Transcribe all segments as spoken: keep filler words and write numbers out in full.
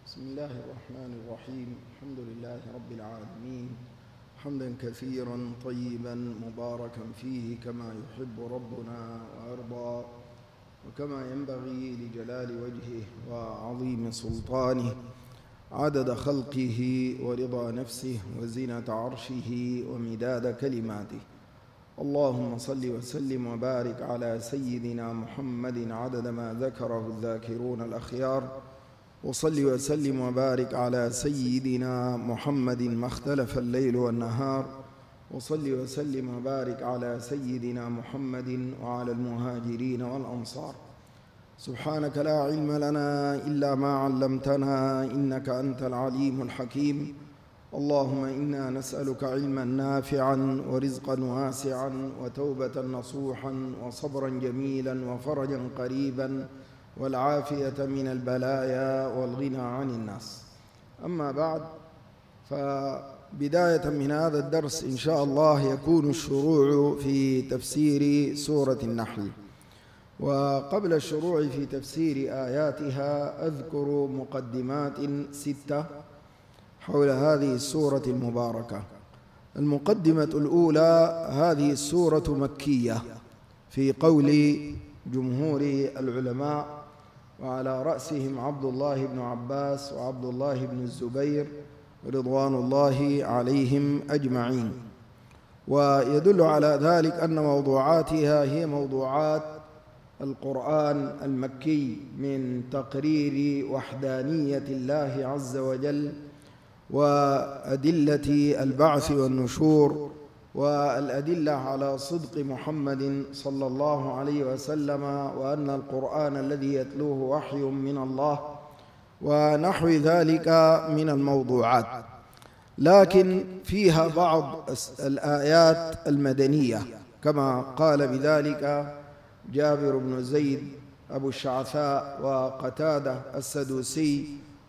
بسم الله الرحمن الرحيم. الحمد لله رب العالمين، حمدا كثيرا طيبا مباركا فيه كما يحب ربنا ويرضى، وكما ينبغي لجلال وجهه وعظيم سلطانه، عدد خلقه ورضا نفسه وزنة عرشه ومداد كلماته. اللهم صل وسلم وبارك على سيدنا محمد عدد ما ذكره الذاكرون الأخيار، وصل وسلم وبارك على سيدنا محمد ما اختلف الليل والنهار، وصل وسلم وبارك على سيدنا محمد وعلى المهاجرين والأنصار. سبحانك لا علم لنا إلا ما علمتنا إنك أنت العليم الحكيم. اللهم إنا نسألك علما نافعا ورزقا واسعا وتوبة نصوحا وصبرا جميلا وفرجا قريبا والعافية من البلايا والغنى عن الناس. أما بعد، فبداية من هذا الدرس إن شاء الله يكون الشروع في تفسير سورة النحل. وقبل الشروع في تفسير آياتها أذكر مقدمات ستة حول هذه السورة المباركة. المقدمة الأولى: هذه السورة مكية في قول جمهور العلماء، وعلى رأسهم عبد الله بن عباس وعبد الله بن الزبير رضوان الله عليهم أجمعين. ويدل على ذلك أن موضوعاتها هي موضوعات القرآن المكي من تقرير وحدانية الله عز وجل، وأدلة البعث والنشور، والأدلة على صدق محمد صلى الله عليه وسلم، وأن القرآن الذي يتلوه وحي من الله، ونحو ذلك من الموضوعات. لكن فيها بعض الآيات المدنية كما قال بذلك جابر بن زيد أبو الشعثاء وقتادة السدوسي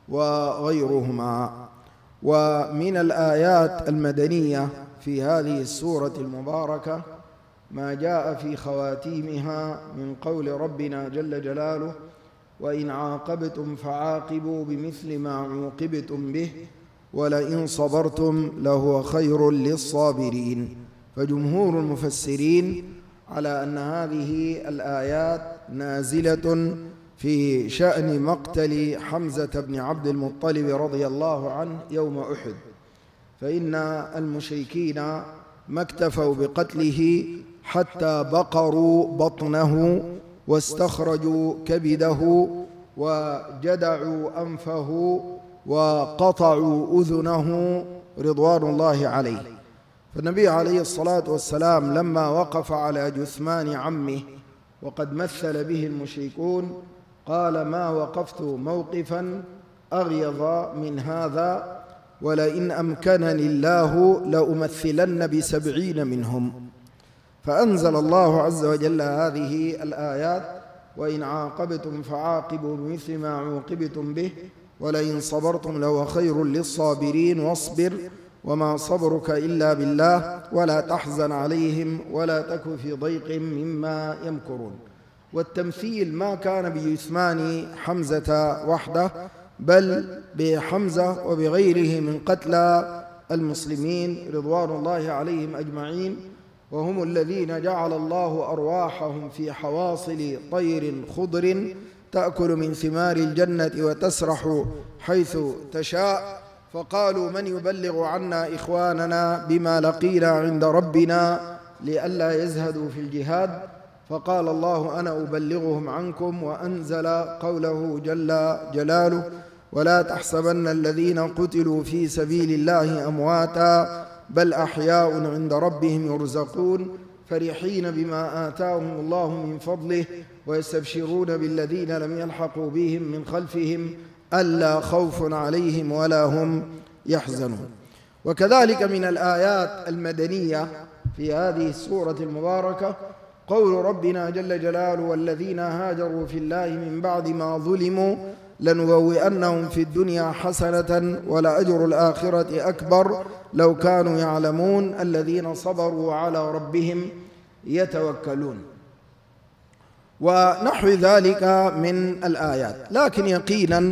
وغيرهما. ومن الآيات المدنية في هذه السورة المباركة ما جاء في خواتيمها من قول ربنا جل جلاله: وإن عاقبتم فعاقبوا بمثل ما عوقبتم به ولئن صبرتم لهو خير للصابرين. فجمهور المفسرين على أن هذه الآيات نازلة في شأن مقتل حمزة بن عبد المطلب رضي الله عنه يوم أحد، فإن المشركين ما اكتفوا بقتله حتى بقروا بطنه واستخرجوا كبده وجدعوا أنفه وقطعوا أذنه رضوان الله عليه. فالنبي عليه الصلاة والسلام لما وقف على جثمان عمه وقد مثل به المشركون قال: ما وقفت موقفا أغيظ من هذا، ولئن أمكنني الله لأمثلن بسبعين منهم. فأنزل الله عز وجل هذه الآيات: وإن عاقبتم فعاقبوا بمثل ما عوقبتم به ولئن صبرتم لهو خير للصابرين واصبر وما صبرك إلا بالله ولا تحزن عليهم ولا تك في ضيق مما يمكرون. والتمثيل ما كان بجثمان حمزة وحده، بل بحمزة وبغيره من قتلى المسلمين رضوان الله عليهم أجمعين، وهم الذين جعل الله أرواحهم في حواصل طير خضر تأكل من ثمار الجنة وتسرح حيث تشاء، فقالوا: من يبلغ عنا إخواننا بما لقينا عند ربنا لئلا يزهدوا في الجهاد؟ فقال الله: أنا أبلغهم عنكم. وأنزل قوله جل جلاله: ولا تحسبن الذين قتلوا في سبيل الله أمواتا بل أحياء عند ربهم يرزقون فرحين بما آتاهم الله من فضله ويستبشرون بالذين لم يلحقوا بهم من خلفهم ألا خوف عليهم ولا هم يحزنون. وكذلك من الآيات المدنية في هذه السورة المباركة قول ربنا جل جلاله: والذين هاجروا في الله من بعد ما ظلموا لنبوئنهم في الدنيا حسنة ولأجر الآخرة أكبر لو كانوا يعلمون الذين صبروا على ربهم يتوكلون، ونحو ذلك من الآيات. لكن يقينا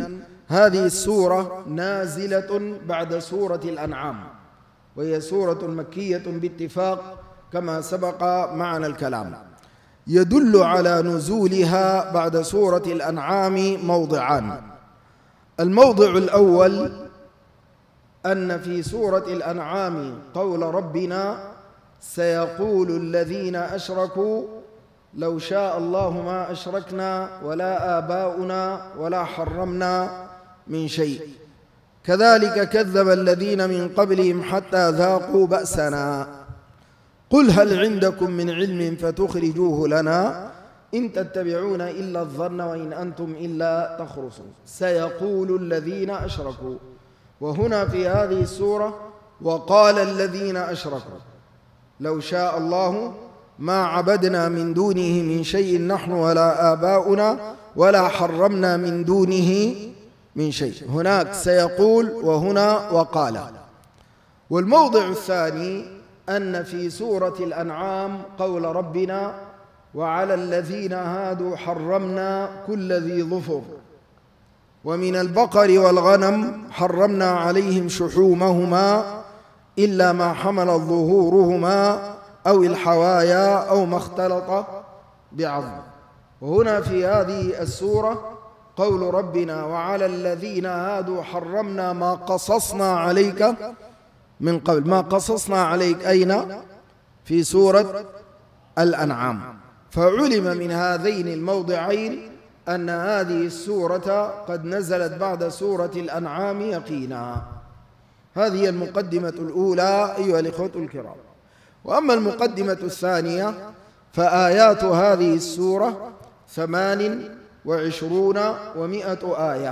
هذه السورة نازلة بعد سورة الأنعام، وهي سورة مكية باتفاق كما سبق معنا الكلام. يدل على نزولها بعد سورة الأنعام موضعان. الموضع الأول أن في سورة الأنعام قول ربنا: سيقول الذين أشركوا لو شاء الله ما أشركنا ولا آباؤنا ولا حرمنا من شيء كذلك كذب الذين من قبلهم حتى ذاقوا بأسنا قل هل عندكم من علم فتخرجوه لنا إن تتبعون إلا الظن وإن أنتم إلا تخرصون. سيقول الذين أشركوا، وهنا في هذه السورة وقال الذين أشركوا لو شاء الله ما عبدنا من دونه من شيء نحن ولا آباؤنا ولا حرمنا من دونه من شيء. هناك سيقول وهنا وقال. والموضع الثاني أن في سورة الأنعام قول ربنا: وعلى الذين هادوا حرمنا كل ذي ظفر ومن البقر والغنم حرمنا عليهم شحومهما إلا ما حملت ظهورهما أو الحوايا أو ما اختلط بعظم. وهنا في هذه السورة قول ربنا: وعلى الذين هادوا حرمنا ما قصصنا عليك من قبل. ما قصصنا عليك أين؟ في سورة الأنعام. فعلم من هذين الموضعين أن هذه السورة قد نزلت بعد سورة الأنعام يقينا. هذه المقدمة الأولى أيها الإخوة الكرام. وأما المقدمة الثانية فآيات هذه السورة ثمان وعشرون ومائة آية،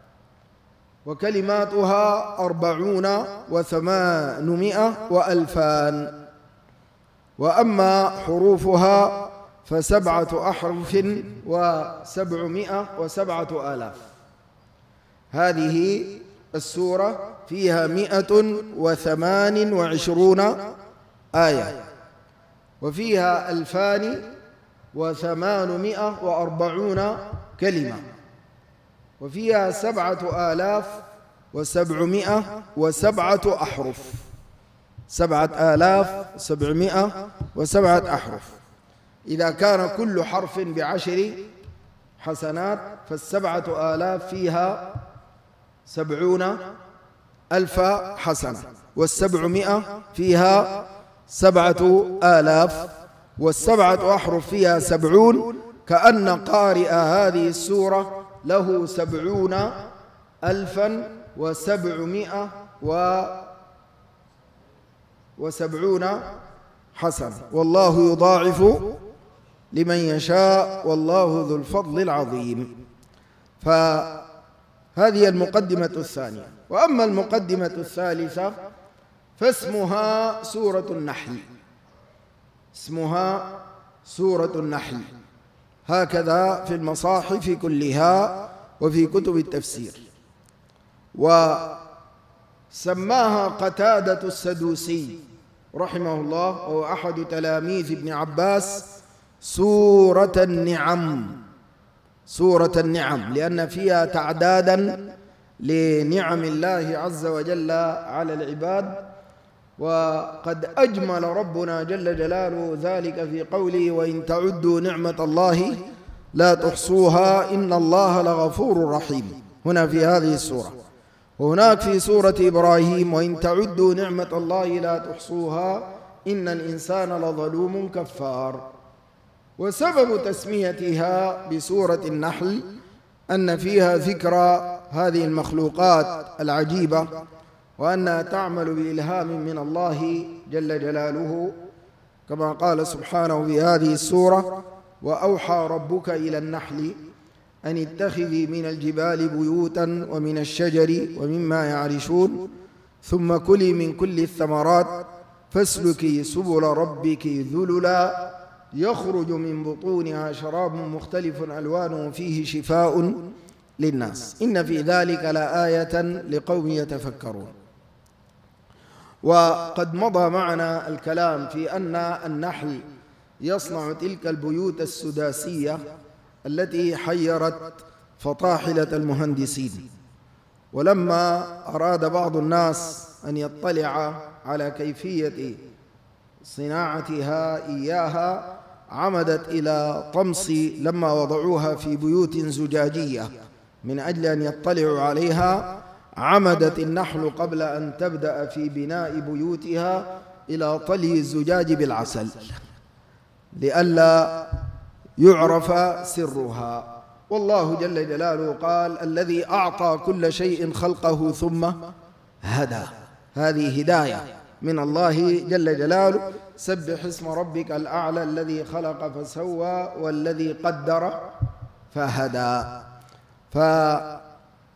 وكلماتها أربعون وثمانمائة وألفان. وأما حروفها فسبعة أحرف وسبعمائة وسبعة آلاف. هذه السورة فيها مائة وثمان وعشرون آية، وفيها ألفان وثمانمائة وأربعون كلمة، وفيها سبعة آلاف وسبعمائة وسبعة أحرف. سبعة آلاف سبعمائة وسبعة أحرف. إذا كان كل حرف بعشر حسنات فالسبعة آلاف فيها سبعون ألف حسنة، والسبعمائة فيها سبعة آلاف، والسبعة أحرف فيها سبعون. كأن قارئ هذه السورة له سبعون ألفا وسبعمائة وسبعون حسنة، والله يضاعف لمن يشاء والله ذو الفضل العظيم. فهذه المقدمة الثانية. وأما المقدمة الثالثة فاسمها سورة النحل. اسمها سورة النحل، هكذا في المصاحف كلها وفي كتب التفسير. وسماها قتادة السدوسي رحمه الله وهو أحد تلاميذ ابن عباس سورة النعم. سورة النعم لأن فيها تعدادا لنعم الله عز وجل على العباد. وقد أجمل ربنا جل جلاله ذلك في قوله: وإن تعدوا نعمة الله لا تحصوها إن الله لغفور رحيم. هنا في هذه السورة. وهناك في سورة إبراهيم: وإن تعدوا نعمة الله لا تحصوها إن الإنسان لظلوم كفار. وسبب تسميتها بسورة النحل أن فيها ذكرى هذه المخلوقات العجيبة، وأنها تعمل بإلهام من الله جل جلاله، كما قال سبحانه في هذه السورة: وأوحى ربك إلى النحل أن اتخذي من الجبال بيوتا ومن الشجر ومما يعرشون ثم كلي من كل الثمرات فاسلكي سبل ربك ذللا يخرج من بطونها شراب مختلف ألوانه فيه شفاء للناس إن في ذلك لآية لقوم يتفكرون. وقد مضى معنا الكلام في أن النحل يصنع تلك البيوت السداسية التي حيرت فطاحلة المهندسين. ولما أراد بعض الناس أن يطلع على كيفية صناعتها إياها عمدت إلى طمس لما وضعوها في بيوت زجاجية من أجل أن يطلعوا عليها. عمدت النحل قبل أن تبدأ في بناء بيوتها إلى طلي الزجاج بالعسل لئلا يعرف سرها. والله جل جلاله قال: الذي أعطى كل شيء خلقه ثم هدى. هذه هداية من الله جل جلاله. سبح اسم ربك الأعلى الذي خلق فسوى والذي قدر فهدى. فهذه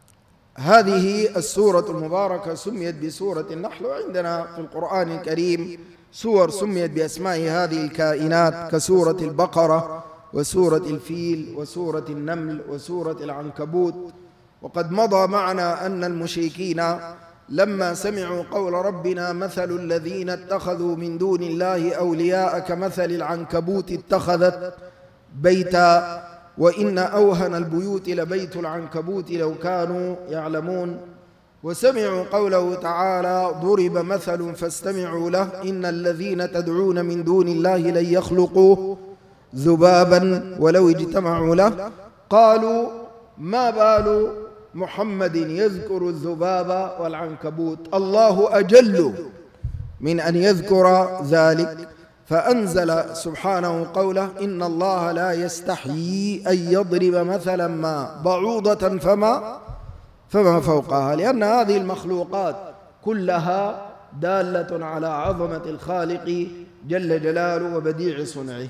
السورة المباركة سميت بسورة النحل. وعندنا في القرآن الكريم سور سميت بأسماء هذه الكائنات كسورة البقرة وسورة الفيل وسورة النمل وسورة العنكبوت. وقد مضى معنا أن المشركين لما سمعوا قول ربنا: مثل الذين اتخذوا من دون الله أولياء كمثل العنكبوت اتخذت بيتا وإن أوهن البيوت لبيت العنكبوت لو كانوا يعلمون. وسمعوا قوله تعالى: ضرب مثل فاستمعوا له إن الذين تدعون من دون الله لن يخلقوا ذبابا ولو اجتمعوا له قالوا ما بال محمد يذكر الذباب والعنكبوت، الله أجل من أن يذكر ذلك. فأنزل سبحانه قوله: إن الله لا يستحيي أن يضرب مثلا ما بعوضة فما فما فوقها، لأن هذه المخلوقات كلها دالة على عظمة الخالق جل جلاله وبديع صنعه.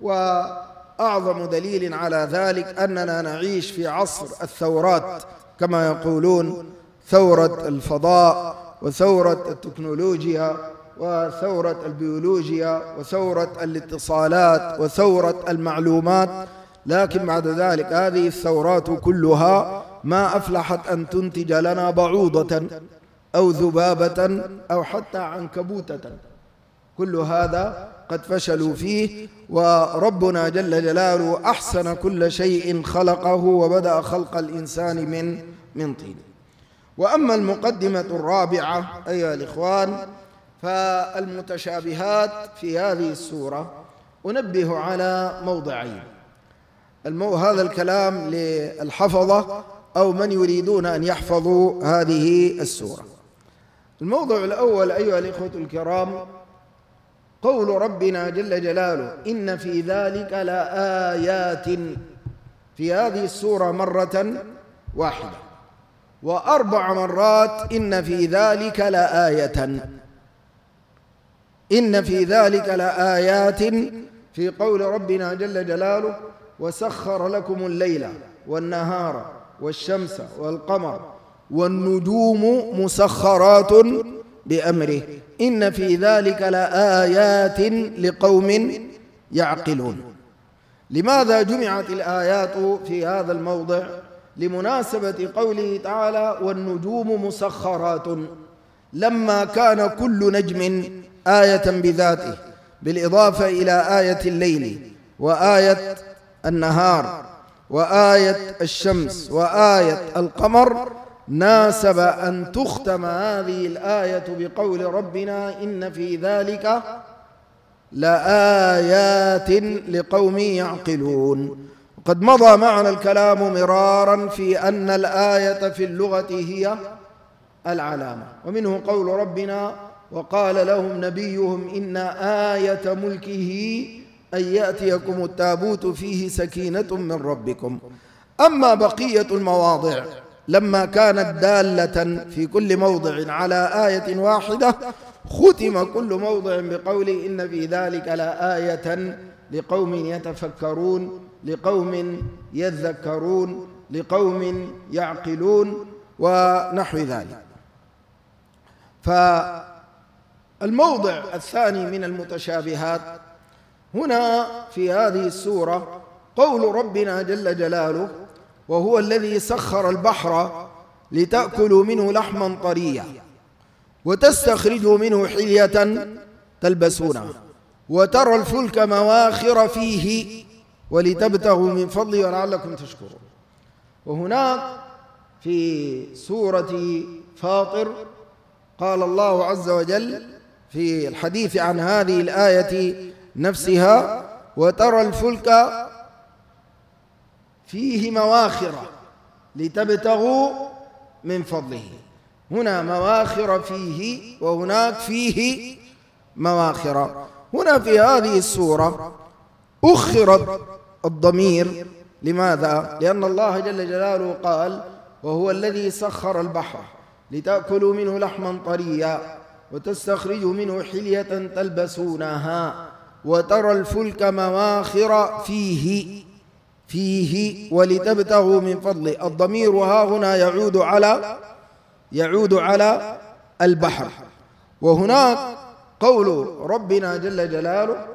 وأعظم دليل على ذلك أننا نعيش في عصر الثورات كما يقولون: ثورة الفضاء وثورة التكنولوجيا وثورة البيولوجيا وثورة الاتصالات وثورة المعلومات. لكن بعد ذلك هذه الثورات كلها ما أفلحت أن تنتج لنا بعوضة أو ذبابة أو حتى عنكبوتة. كل هذا قد فشلوا فيه. وربنا جل جلاله أحسن كل شيء خلقه وبدأ خلق الإنسان من من طين. وأما المقدمة الرابعة أيها الإخوان فالمتشابهات في هذه السورة أنبه على موضعين. المو هذا الكلام للحفظة أو من يريدون أن يحفظوا هذه السورة. الموضوع الأول أيها الإخوة الكرام قول ربنا جل جلاله: إن في ذلك لآيات. في هذه السورة مرة واحدة، وأربع مرات إن في ذلك لآية. إن في ذلك لآيات في قول ربنا جل جلاله: وسخر لكم الليل والنهار والشمس والقمر والنجوم مسخرات بأمره إن في ذلك لآيات لقوم يعقلون. لماذا جمعت الآيات في هذا الموضع؟ لمناسبة قوله تعالى: والنجوم مسخرات، لما كان كل نجم آية بذاته بالإضافة إلى آية الليل وآية النهار وآية الشمس وآية القمر، ناسب أن تختم هذه الآية بقول ربنا: إن في ذلك لآيات لقوم يعقلون. وقد مضى معنا الكلام مرارا في أن الآية في اللغة هي العلامة، ومنه قول ربنا: وقال لهم نبيهم إن آية ملكه أن يأتيكم التابوت فيه سكينة من ربكم. أما بقية المواضع لما كانت دالة في كل موضع على آية واحدة ختم كل موضع بقول إن في ذلك لآية لقوم يتفكرون، لقوم يذكرون، لقوم يعقلون ونحو ذلك. فالموضع الثاني من المتشابهات هنا في هذه السورة قول ربنا جل جلاله: وهو الذي سخر البحر لتأكلوا منه لحما طريا وتستخرجوا منه حلية تلبسونها وترى الفلك مواخر فيه ولتبتغوا من فضله ولعلكم تشكرون. وهناك في سورة فاطر قال الله عز وجل في الحديث عن هذه الآية نفسها: وترى الفلك فيه مواخر لتبتغوا من فضله. هنا مواخر فيه وهناك فيه مواخر. هنا في هذه السورة أخرت الضمير. لماذا؟ لأن الله جل جلاله قال: وهو الذي سخر البحر لتأكلوا منه لحما طريا وتستخرجوا منه حلية تلبسونها وترى الفلك مواخر فيه فيه ولتبتغوا من فضله. الضمير ها هنا يعود على يعود على البحر. وهناك قول ربنا جل جلاله: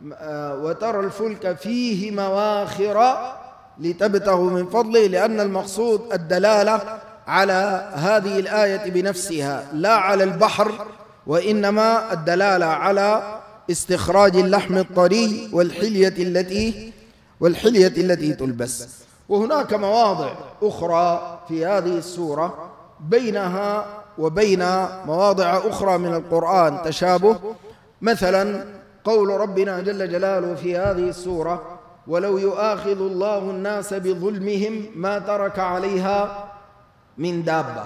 وترى الفلك فيه مواخر لتبتغوا من فضله، لأن المقصود الدلالة على هذه الآية بنفسها لا على البحر، وإنما الدلالة على استخراج اللحم الطري والحلية التي والحلية التي تلبس. وهناك مواضع أخرى في هذه السورة بينها وبين مواضع أخرى من القرآن تشابه. مثلا قول ربنا جل جلاله في هذه السورة: ولو يؤاخذ الله الناس بظلمهم ما ترك عليها من دابة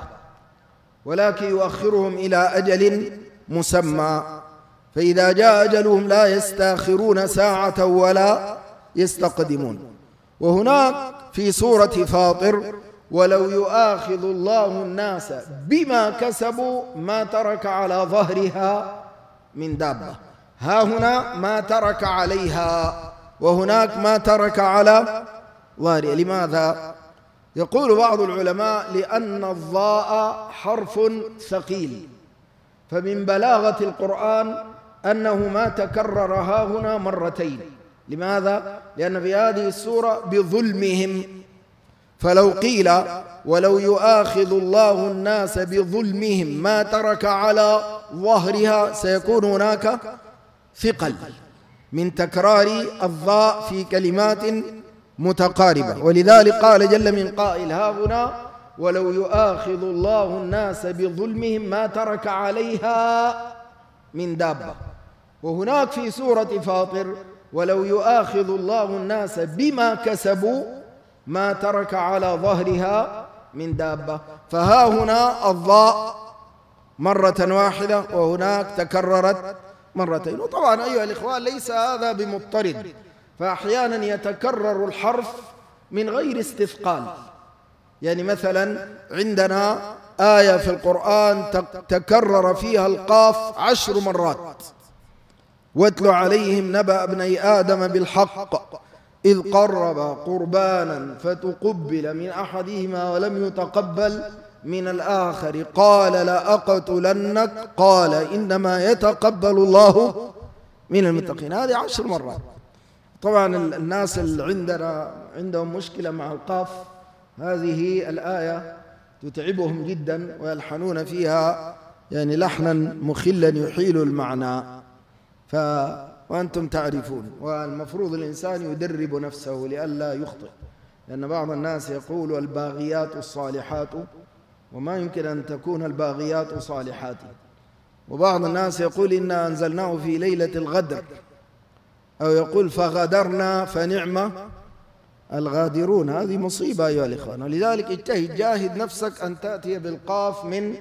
ولكن يؤخرهم إلى أجل مسمى فإذا جاء أجلهم لا يستأخرون ساعة ولا يستقدمون. وهناك في سورة فاطر: ولو يؤاخذ الله الناس بما كسبوا ما ترك على ظهرها من دابة. ها هنا ما ترك عليها وهناك ما ترك على ظهرها. لماذا؟ يقول بعض العلماء: لأن الضاء حرف ثقيل، فمن بلاغة القرآن أنه ما تكرر ها هنا مرتين. لماذا؟ لأن في هذه السورة بظلمهم، فلو قيل ولو يؤاخذ الله الناس بظلمهم ما ترك على ظهرها سيكون هناك ثقل من تكرار الضاء في كلمات متقاربة. ولذلك قال جل من قائل ها هنا: ولو يؤاخذ الله الناس بظلمهم ما ترك عليها من دابة. وهناك في سورة فاطر: ولو يؤاخذ الله الناس بما كسبوا ما ترك على ظهرها من دابة. فها هنا الضاء مرة واحدة وهناك تكررت مرتين. وطبعا أيها الإخوان ليس هذا بمضطرد، فأحيانا يتكرر الحرف من غير استثقال. يعني مثلا عندنا آية في القرآن تكرر فيها القاف عشر مرات: واتل عليهم نبأ ابني آدم بالحق إذ قربا قربانا فتقبل من أحدهما ولم يتقبل من الآخر قال لأقتلنك قال إنما يتقبل الله من المتقين. هذه عشر مرات. طبعا الناس اللي عندنا عندهم مشكلة مع القاف، هذه الآية تتعبهم جدا ويلحنون فيها يعني لحنا مخلا يحيل المعنى. ف وأنتم تعرفون، والمفروض الإنسان يدرب نفسه لئلا يخطئ، لأن بعض الناس يقول الباغيات الصالحات، وما يمكن أن تكون الباغيات صالحات. وبعض الناس يقول إنا أنزلناه في ليلة الغدر، أو يقول فغدرنا فنعم الغادرون. هذه مصيبة أيها الإخوان. لذلك اجتهد، جاهد نفسك أن تأتي بالقاف من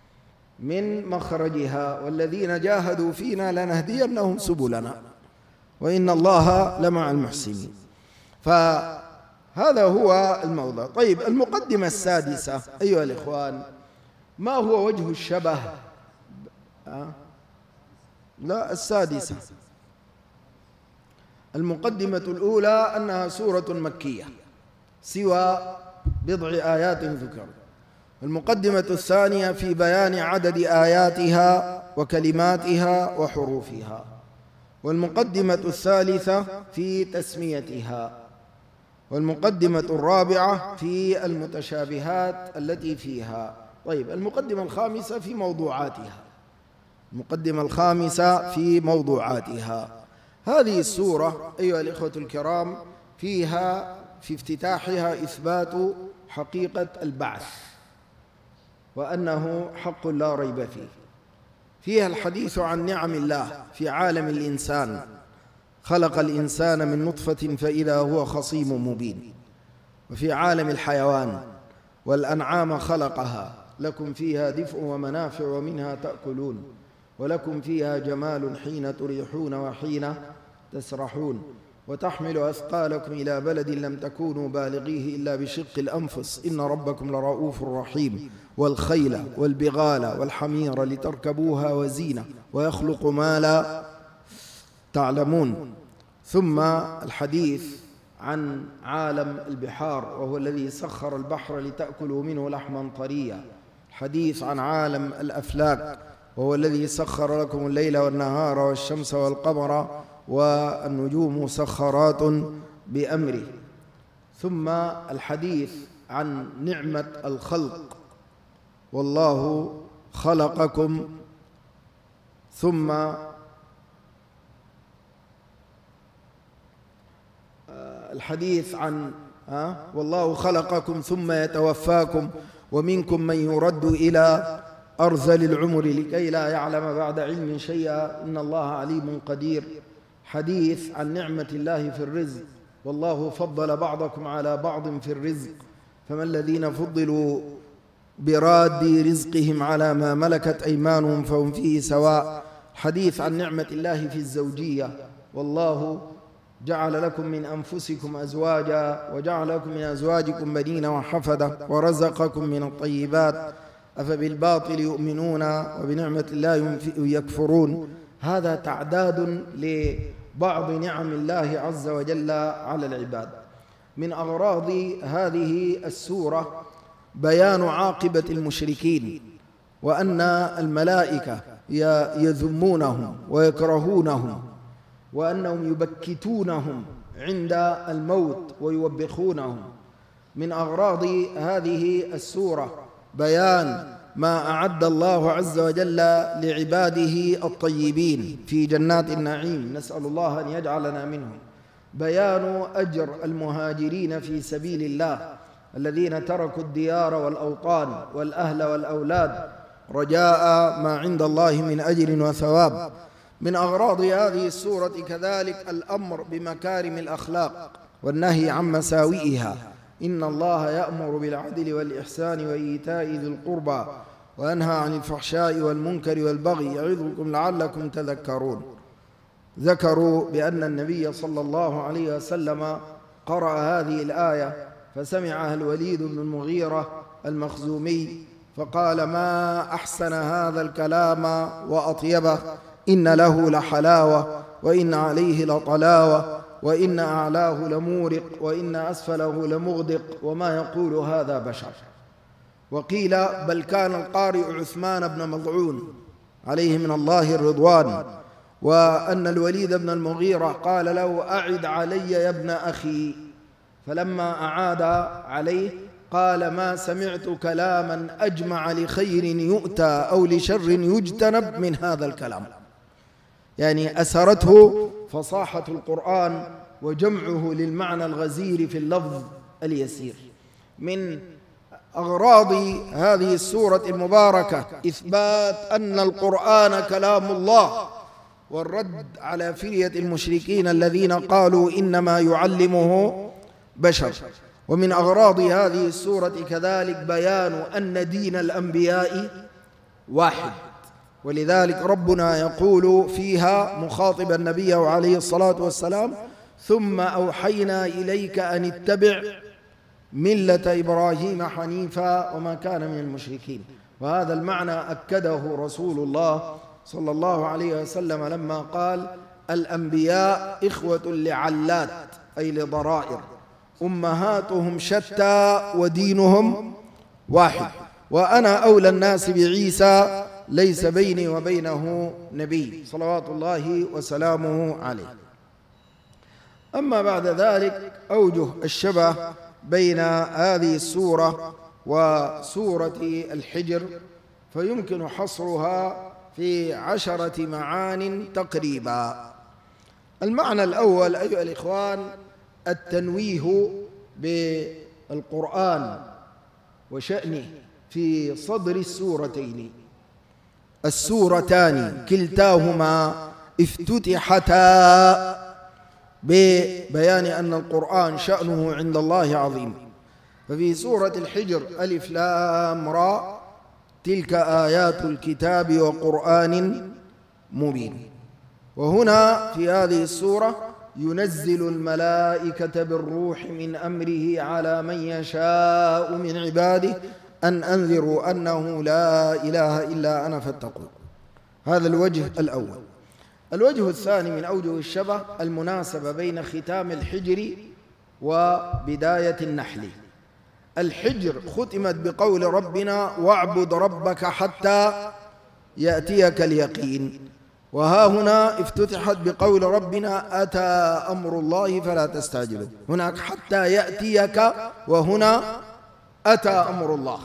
من مخرجها: والذين جاهدوا فينا لنهدينهم سبلنا وإن الله لمع المحسنين. فهذا هو الموضوع. طيب، المقدمة السادسة أيها الإخوان: ما هو وجه الشبه؟ أه؟ لا، السادسة. المقدمة الأولى أنها سورة مكية سوى بضع آيات ذكر. المقدمة الثانية في بيان عدد آياتها وكلماتها وحروفها. والمقدمة الثالثة في تسميتها. والمقدمة الرابعة في المتشابهات التي فيها. طيب، المقدمة الخامسة في موضوعاتها. المقدمة الخامسة في موضوعاتها. هذه السورة أيها الإخوة الكرام فيها في افتتاحها إثبات حقيقة البعث. وأنه حق لا ريب فيه. فيها الحديث عن نعم الله في عالم الإنسان، خلق الإنسان من نطفة فإذا هو خصيم مبين. وفي عالم الحيوان والأنعام خلقها لكم فيها دفء ومنافع ومنها تأكلون ولكم فيها جمال حين تريحون وحين تسرحون وتحمل أثقالكم إلى بلد لم تكونوا بالغيه إلا بشق الأنفس إن ربكم لرؤوف رحيم. والخيل والبغال والحمير لتركبوها وزينة ويخلق ما لا تعلمون. ثم الحديث عن عالم البحار وهو الذي سخر البحر لتأكلوا منه لحما طريا. الحديث عن عالم الأفلاك وهو الذي سخر لكم الليل والنهار والشمس والقمر والنجوم مسخرات بأمره. ثم الحديث عن نعمة الخلق والله خلقكم ثم الحديث عن والله خلقكم ثم يتوفاكم ومنكم من يرد إلى أرذل العمر لكي لا يعلم بعد علم شيئا إن الله عليم قدير. حديث عن نعمة الله في الرزق والله فضل بعضكم على بعض في الرزق فما الذين فضلوا براد رزقهم على ما ملكت أيمانهم فهم فيه سواء. حديث عن نعمة الله في الزوجية والله جعل لكم من أنفسكم أزواجا وجعل لكم من أزواجكم بنين وحفدة ورزقكم من الطيبات أفبالباطل يؤمنون وبنعمة الله يكفرون. هذا تعداد لبعض نعم الله عز وجل على العباد. من أغراض هذه السورة بيان عاقبة المشركين وأن الملائكة يذمونهم ويكرهونهم وأنهم يبكتونهم عند الموت ويوبخونهم. من أغراض هذه السورة بيان ما أعد الله عز وجل لعباده الطيبين في جنات النعيم، نسأل الله أن يجعلنا منهم. بيان أجر المهاجرين في سبيل الله الذين تركوا الديار والأوطان والأهل والأولاد رجاء ما عند الله من أجر وثواب. من أغراض هذه السورة كذلك الأمر بمكارم الأخلاق والنهي عن مساوئها. إن الله يأمر بالعدل والإحسان وإيتاء ذي القربى وينهى عن الفحشاء والمنكر والبغي يعظكم لعلكم تذكرون. ذكروا بأن النبي صلى الله عليه وسلم قرأ هذه الآية فسمعها الوليد بن المغيرة المخزومي فقال ما أحسن هذا الكلام وأطيبه إن له لحلاوة وإن عليه لطلاوة وإن أعلاه لمورق وإن أسفله لمغدق وما يقول هذا بشر. وقيل بل كان القارئ عثمان بن مضعون عليه من الله الرضوان وأن الوليد بن المغيرة قال له أعد علي يا ابن أخي فلما أعاد عليه قال ما سمعت كلاما أجمع لخير يؤتى أو لشر يجتنب من هذا الكلام. يعني أسرته فصاحة القرآن وجمعه للمعنى الغزير في اللفظ اليسير. من أغراض هذه السورة المباركة إثبات أن القرآن كلام الله والرد على فرية المشركين الذين قالوا إنما يعلمه بشر. ومن أغراض هذه السورة كذلك بيان أن دين الأنبياء واحد، ولذلك ربنا يقول فيها مخاطبا النبي عليه الصلاة والسلام ثم أوحينا إليك أن اتبع ملة إبراهيم حنيفا وما كان من المشركين. وهذا المعنى أكده رسول الله صلى الله عليه وسلم لما قال الأنبياء إخوة لعلات أي لضرائر أمهاتهم شتى ودينهم واحد وأنا أولى الناس بعيسى ليس بيني وبينه نبي صلوات الله وسلامه عليه. أما بعد ذلك أوجه الشبه بين هذه السورة وسورة الحجر فيمكن حصرها في عشرة معان تقريبا. المعنى الأول أيها الإخوان التنويه بالقرآن وشأنه في صدر السورتين. السورتان كلتاهما افتتحتا ببيان أن القرآن شأنه عند الله عظيم. ففي سورة الحجر ألف لام را تلك آيات الكتاب وقرآن مبين. وهنا في هذه السورة ينزل الملائكة بالروح من أمره على من يشاء من عباده أن أنذروا أنه لا إله إلا أنا فاتقون. هذا الوجه الأول. الوجه الثاني من أوجه الشبه المناسبة بين ختام الحجر وبداية النحل. الحجر ختمت بقول ربنا واعبد ربك حتى يأتيك اليقين، وها هنا افتتحت بقول ربنا أتى أمر الله فلا تستعجلوا. هناك حتى يأتيك وهنا أتى أمر الله.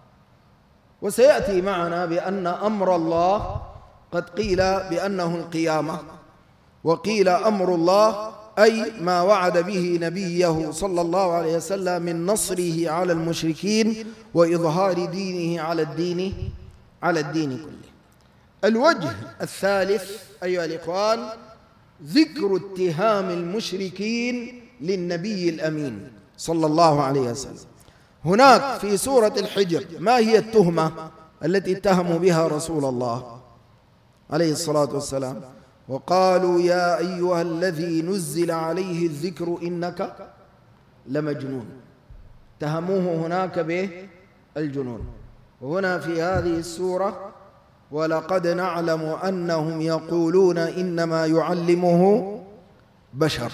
وسيأتي معنا بأن أمر الله قد قيل بأنه القيامة، وقيل أمر الله أي ما وعد به نبيه صلى الله عليه وسلم من نصره على المشركين وإظهار دينه على الدين على الدين كله. الوجه الثالث أيها الإخوان ذكر اتهام المشركين للنبي الأمين صلى الله عليه وسلم. هناك في سورة الحجر ما هي التهمة التي اتهموا بها رسول الله عليه الصلاة والسلام؟ وقالوا يا أيها الذي نزل عليه الذكر إنك لمجنون. اتهموه هناك بالجنون. وهنا في هذه السورة ولقد نعلم أنهم يقولون إنما يعلمه بشر،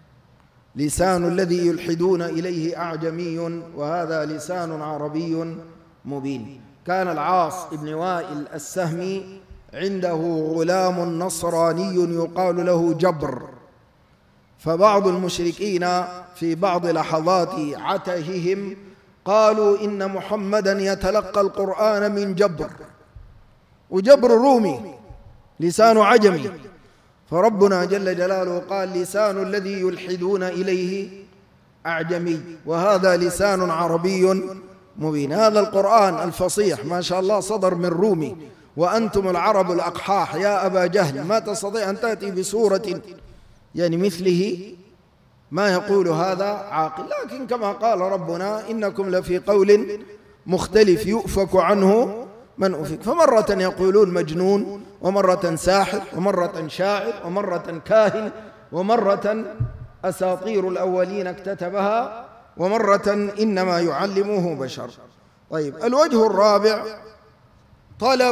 لسان الذي يلحدون إليه أعجمي وهذا لسان عربي مبين. كان العاص بن وائل السهمي عنده غلام نصراني يقال له جبر، فبعض المشركين في بعض لحظات عتههم قالوا إن محمدا يتلقى القرآن من جبر، وجبر رومي لسان عجمي، فربنا جل جلاله قال لسان الذي يلحدون إليه أعجمي وهذا لسان عربي مبين. هذا القرآن الفصيح ما شاء الله صدر من رومي، وأنتم العرب الأقحاح يا أبا جهل ما تستطيع أن تأتي بسورة يعني مثله، ما يقول هذا عاقل. لكن كما قال ربنا إنكم لفي قول مختلف يؤفك عنه من أفك. فمرة يقولون مجنون، ومرة ساحر، ومرة شاعر، ومرة كاهن، ومرة أساطير الأولين اكتتبها، ومرة إنما يعلمه بشر. طيب الوجه الرابع طلب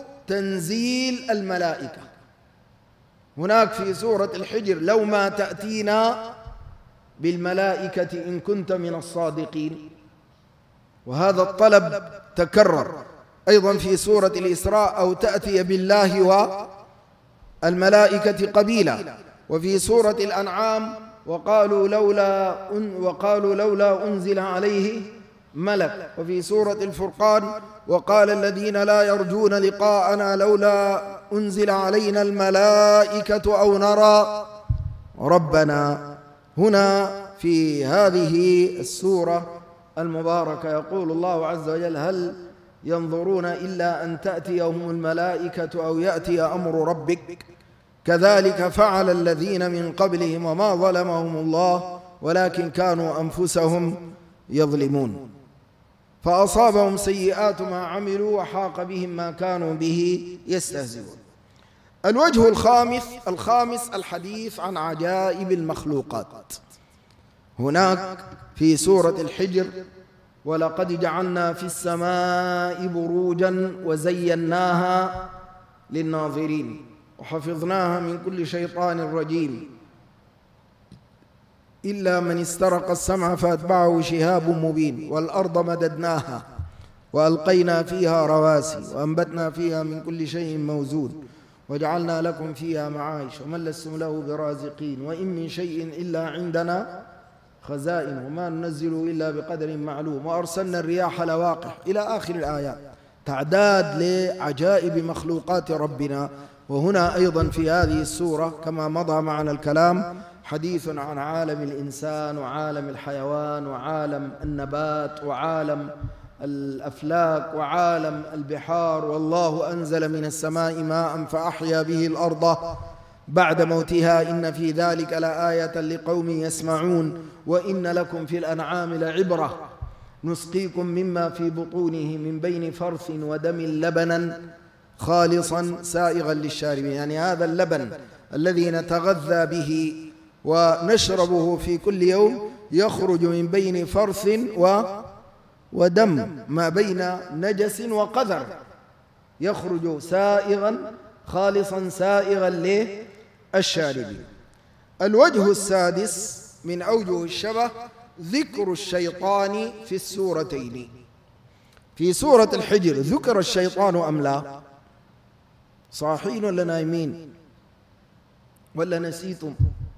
تنزيل الملائكة. هناك في سورة الحجر لو ما تأتينا بالملائكة إن كنت من الصادقين، وهذا الطلب تكرر أيضا في سورة الإسراء أو تأتي بالله والملائكة قبيلا. وفي سورة الأنعام وقالوا لولا وقالوا لولا أنزل عليه ملك. وفي سورة الفرقان وقال الذين لا يرجون لقاءنا لولا أنزل علينا الملائكة أو نرى ربنا. هنا في هذه السورة المباركة يقول الله عز وجل هل ينظرون إلا أن تأتيهم الملائكة أو يأتي أمر ربك كذلك فعل الذين من قبلهم وما ظلمهم الله ولكن كانوا أنفسهم يظلمون فأصابهم سيئات ما عملوا وحاق بهم ما كانوا به يستهزئون. الوجه الخامس الخامس الحديث عن عجائب المخلوقات. هناك في سورة الحجر ولقد جعلنا في السماء بروجا وزيناها للناظرين وحفظناها من كل شيطان رجيم إلا من استرق السمع فأتبعه شهاب مبين والأرض مددناها وألقينا فيها رواسي وأنبتنا فيها من كل شيء موزون وجعلنا لكم فيها معايش ومن لستم له برازقين وإن من شيء إلا عندنا خزائن وما ننزل إلا بقدر معلوم وأرسلنا الرياح لواقح إلى آخر الآيات. تعداد لعجائب مخلوقات ربنا. وهنا أيضا في هذه السورة كما مضى معنا الكلام حديث عن عالم الإنسان وعالم الحيوان وعالم النبات وعالم الأفلاك وعالم البحار. والله أنزل من السماء ماء فأحيا به الأرض بعد موتها إن في ذلك لآية لقوم يسمعون وإن لكم في الأنعام لعبرة نسقيكم مما في بطونه من بين فرث ودم لبنا خالصا سائغا للشاربين. يعني هذا اللبن الذي نتغذى به ونشربه في كل يوم يخرج من بين فرث و ودم ما بين نجس وقذر، يخرج سائغا خالصا سائغا للشاربين. الوجه السادس من أوجه الشبه ذكر الشيطان في السورتين. في سورة الحجر ذكر الشيطان أم لا؟ صاحين ولا نايمين ولا نسيتم؟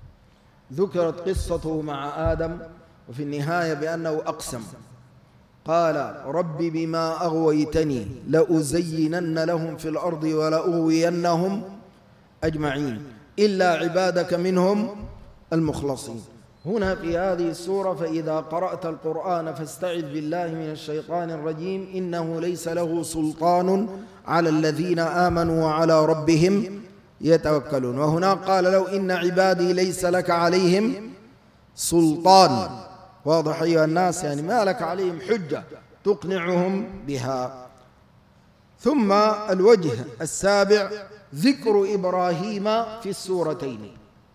ذكرت قصته مع آدم وفي النهاية بأنه أقسم قال رب بما أغويتني لأزينن لهم في الأرض ولأغوينهم أجمعين إلا عبادك منهم المخلصين. هنا في هذه السورة فإذا قرأت القرآن فاستعذ بالله من الشيطان الرجيم إنه ليس له سلطان على الذين آمنوا وعلى ربهم يتوكلون. وهنا قال له إن عبادي ليس لك عليهم سلطان. واضح أيها الناس؟ يعني ما لك عليهم حجة تقنعهم بها. ثم الوجه السابع ذكر إبراهيم في السورتين.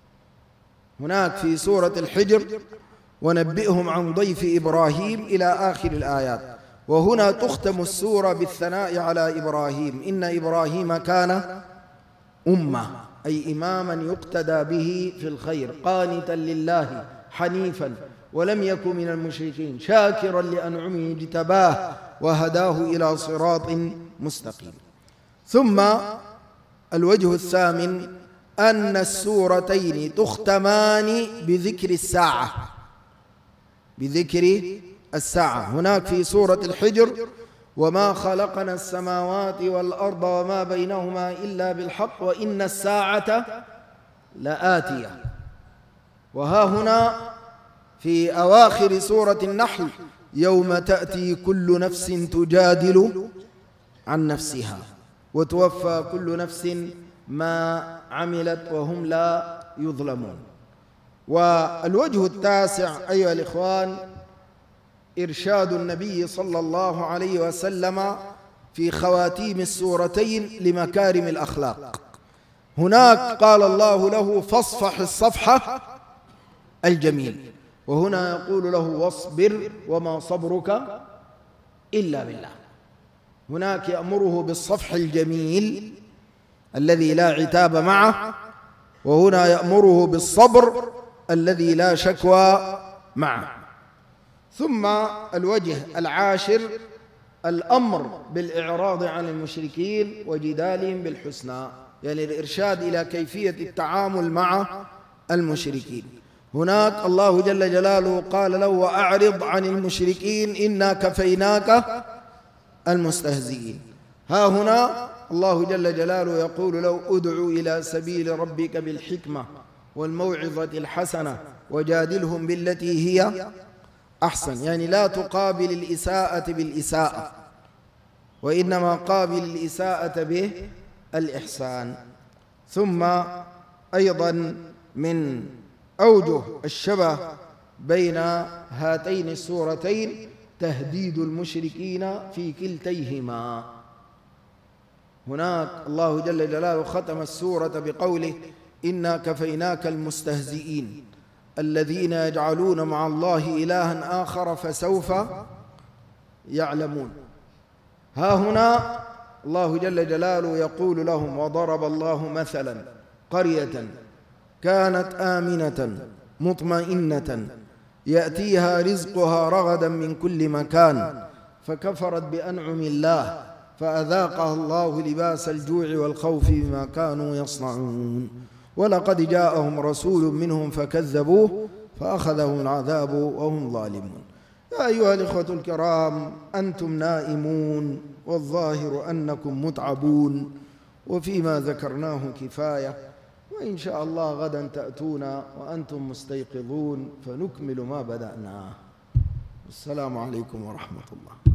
هناك في سورة الحجر ونبئهم عن ضيف إبراهيم إلى آخر الآيات، وهنا تختم السورة بالثناء على إبراهيم إن إبراهيم كان أمة أي إماما يقتدى به في الخير قانتا لله حنيفا ولم يكن من المشركين شاكرا لأنعمه اجتباه وهداه إلى صراط مستقيم. ثم الوجه الثامن أن السورتين تختمان بذكر الساعة، بذكر الساعة. هناك في سورة الحجر وما خلقنا السماوات والأرض وما بينهما إلا بالحق وإن الساعة لآتية. وها هنا في أواخر سورة النحل يوم تأتي كل نفس تجادل عن نفسها وتوفى كل نفس ما عملت وهم لا يظلمون. والوجه التاسع أيها الإخوان إرشاد النبي صلى الله عليه وسلم في خواتيم السورتين لمكارم الأخلاق. هناك قال الله له فاصفح الصفحة الجميل، وهنا يقول له واصبر وما صبرك إلا بالله. هناك يأمره بالصفح الجميل الذي لا عتاب معه، وهنا يأمره بالصبر الذي لا شكوى معه. ثم الوجه العاشر الأمر بالإعراض عن المشركين وجدالهم بالحسنى، يعني الإرشاد إلى كيفية التعامل مع المشركين. هناك الله جل جلاله قال له وأعرض عن المشركين إنا كفيناك المستهزئين. ها هنا الله جل جلاله يقول له ادع إلى سبيل ربك بالحكمة والموعظة الحسنة وجادلهم بالتي هي أحسن، يعني لا تقابل الإساءة بالإساءة وإنما قابل الإساءة بالإحسان. ثم أيضا من أوجه الشبه بين هاتين السورتين تهديد المشركين في كلتيهما. هناك الله جل جلاله ختم السورة بقوله إنا كفيناك المستهزئين الذين يجعلون مع الله إلها آخر فسوف يعلمون. ها هنا الله جل جلاله يقول لهم وضرب الله مثلا قرية كانت آمنة مطمئنة يأتيها رزقها رغدا من كل مكان فكفرت بأنعم الله فأذاقها الله لباس الجوع والخوف بما كانوا يصنعون ولقد جاءهم رسول منهم فكذبوه فأخذهم العذاب وهم ظالمون. يا أيها الإخوة الكرام أنتم نائمون والظاهر أنكم متعبون وفيما ذكرناه كفاية، وإن شاء الله غدا تأتونا وأنتم مستيقظون فنكمل ما بدأناه. السلام عليكم ورحمة الله.